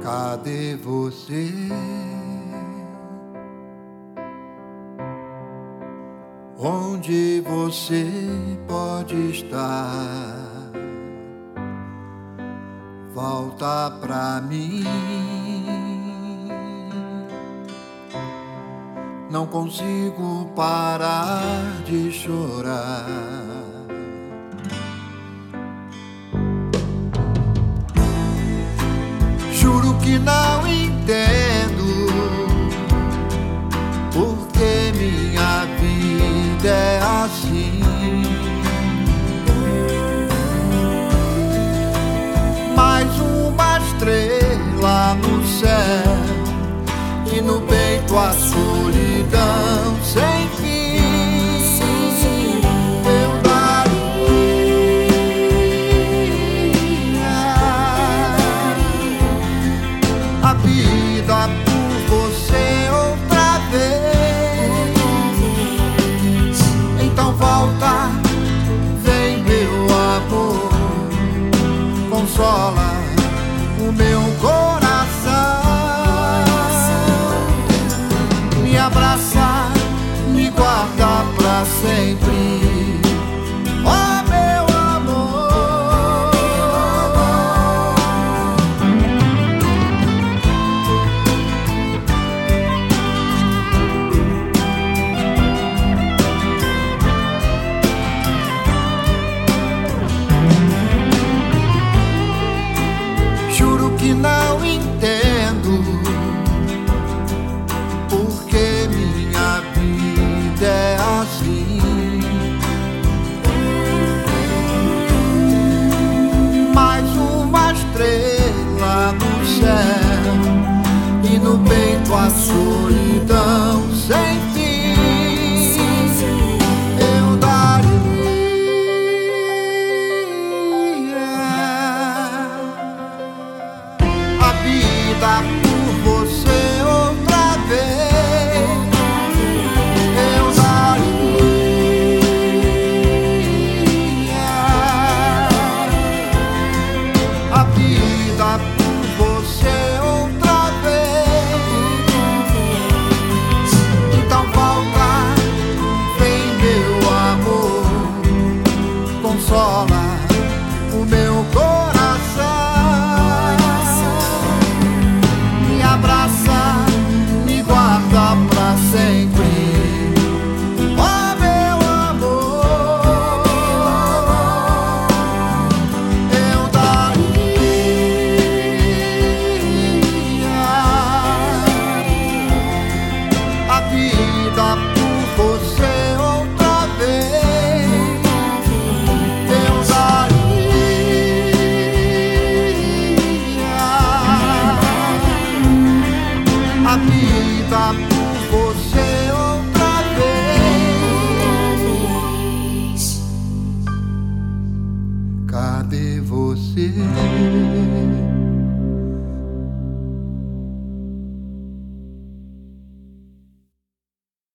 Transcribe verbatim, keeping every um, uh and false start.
Cadê você? Onde você pode estar? Volta pra mim. Não consigo parar de chorar. Juro que não entendo porque minha vida é assim. Mais uma estrela no céu e no peito a solidão sem fim. Eu daria a vida por você outra vez. Então volta, vem meu amor, consola o meu coração. Me abraça, me guarda pra sempre. Oh, meu amor. Juro que não entendo porque minha vida é assim. Mais uma estrela no céu e no peito a solidão sem fim. Eu daria a vida por você outra vez. Eu daria a vida por você outra vez. Então volta, vem meu amor, consola o meu coração. Me abraça, me guarda pra sempre. Oh, meu amor. Eu daria a vida por você outra vez. Eu daria a vida por você outra vez. Cadê você?